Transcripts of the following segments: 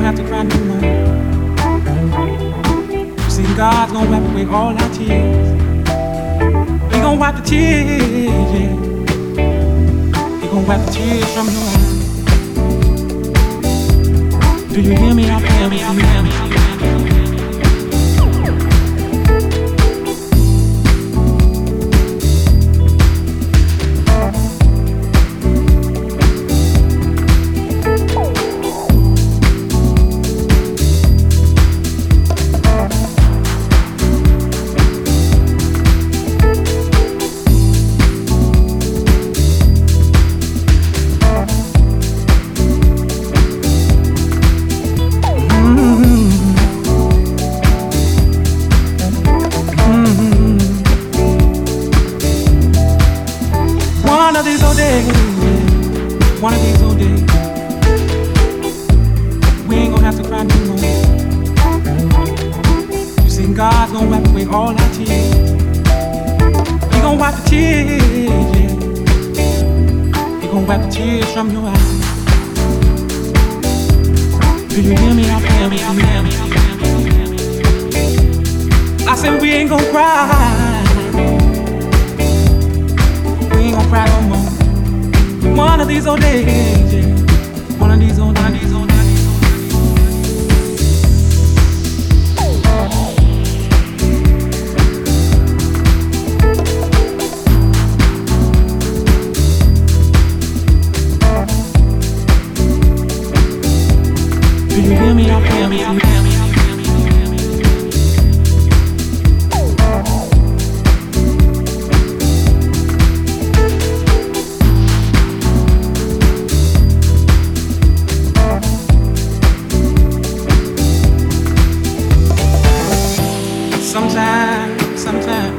have to cry no more. You see, God's gonna wipe away all our tears. He gonna wipe the tears, yeah. He gonna wipe the tears from your eyes. Do you hear me out there? Do you hear me? One of these old days, we ain't gonna have to cry no more. You see, God's gonna wipe away all our tears. He gonna wipe the tears, yeah. He gonna wipe the tears from your eyes. Do you hear me out there? Do you hear me? I said we ain't gonna cry. We ain't gonna cry no more. One of these old days, yeah. One of these old days, old days. Do you hear me out there? Do you hear me? Sometimes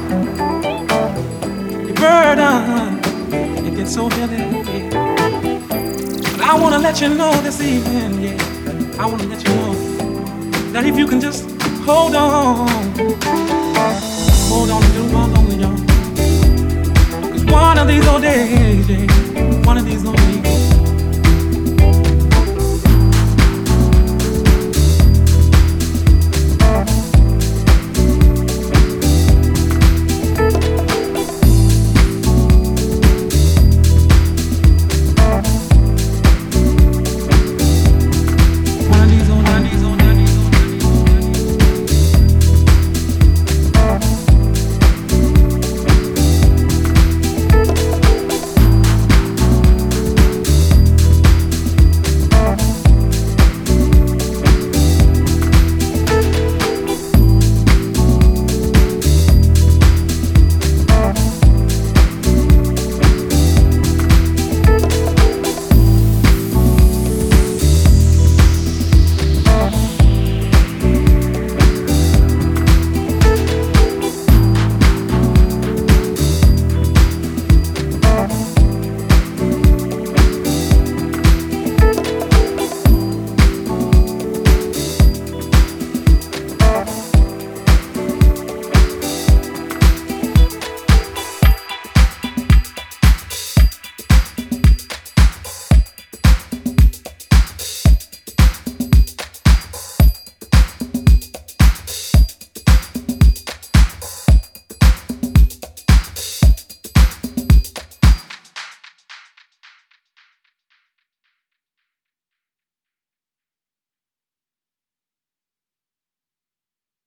the burden, it gets so heavy, yeah. But I wanna let you know this evening, yeah. I wanna let you know that if you can just hold on a little while longer, y'all. 'Cause one of these old days, yeah, one of these old days,